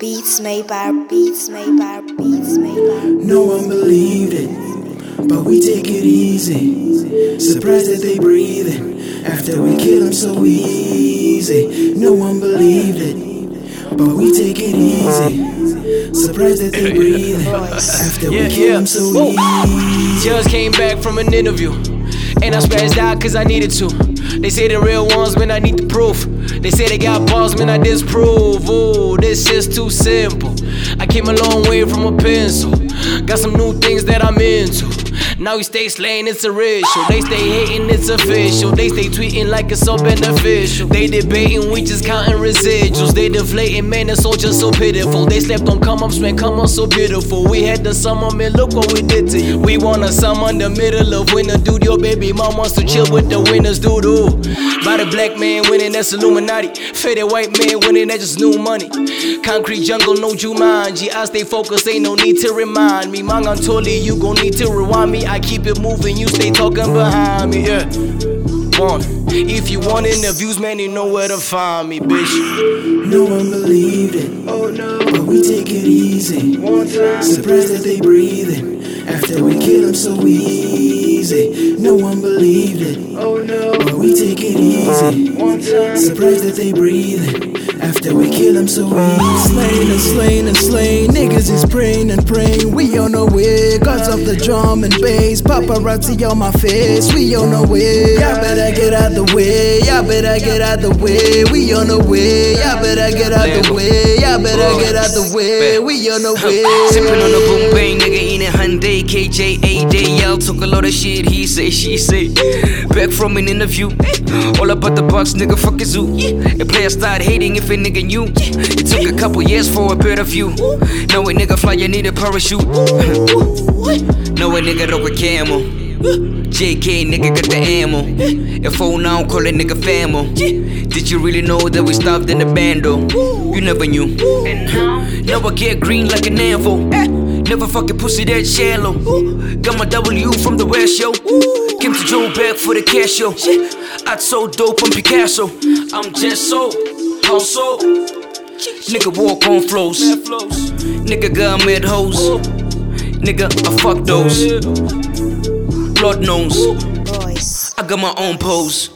Beats made by beats made by beats made by. No one believed it, but we take it easy. Surprised that they breathing after we kill them so easy. No one believed it, but we take it easy. Surprised that they breathing after we kill them so easy. Just came back from an interview, and I spazzed out cause I needed to. They say the real ones, man, I need the proof. They say they got balls, man, I disprove. Ooh, this is too simple. I came a long way from a pencil. Got some new things that I'm into. Now we stay slaying, it's a ritual. They stay hating, it's official. They stay tweeting like it's so beneficial. They debating, we just counting residuals. They deflating, man, it's all just so pitiful. They slept on come-ups, man, come on, so beautiful. We had the summer, man, look what we did to you. We want a summer in the middle of winter, dude. Your baby mom wants to chill with the winners, dude. Ooh. By the black man winning, that's Illuminati. Faded white man winning, that's just new money. Concrete jungle, no Jumanji. I stay focused, ain't no need to remind me. Mangan Toli, you gon' need to rewind me. I keep it moving, you stay talking behind me, yeah. If you want interviews, man, you know where to find me, bitch. No one believed it, oh no, but we take it easy. One time. Surprised that they breathing after we kill them so easy. No one believed it, oh no, but we take it easy. One time. Surprised that they breathing after we kill them so easy. Slain and slain and slain, niggas is praying and praying. We on our way, cause of the drum and bass. Paparazzi on my face, we on our way. Y'all better get out the way, y'all better get out the way. We on the way, y'all better get out the way. Y'all better get out the way, we on the way. Sippin' on the boom bang, nigga in a Hyundai, KJ, A-Day. Y'all talk a lot of shit, he say, she say. Back from an interview, all about the box, nigga, fuck a zoo. A player start hating if a nigga knew. It took a couple years for a better view. Now a nigga fly, you need a parachute. Now a nigga rock a camel. JK, nigga got the ammo. If phone now, call a nigga famo. Did you really know that we stopped in the bando? You never knew. Now I get green like an anvil. Never fucking pussy that shallow. Got my W from the West, yo. Came to Joe back for the cash, yo. I'd so dope, I'm Picasso. I'm just so, how so? Nigga walk on flows. Nigga got mad hoes. Nigga, I fuck those. Lord knows, I got my own pose.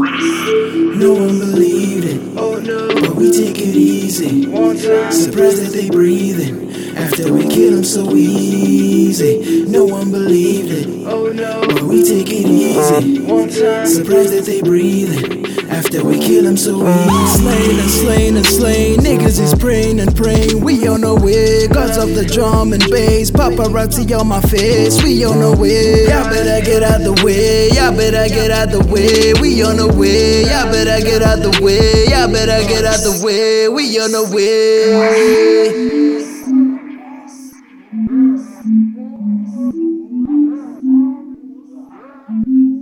No one believed it, oh no, but we take it easy. One time. Surprised that they breathing after we kill them so easy. No one believed it, oh no, but we take it easy. One time. Surprised that they breathing after we kill them so easy. Slain and slain and slain, niggas is praying and praying. We on our way, cause of the drum and bass. Paparazzi on my face, we on our way. Y'all better get out the way, y'all better get out the way. We on the way, y'all better get out the way. Y'all better get out the way, we on the way.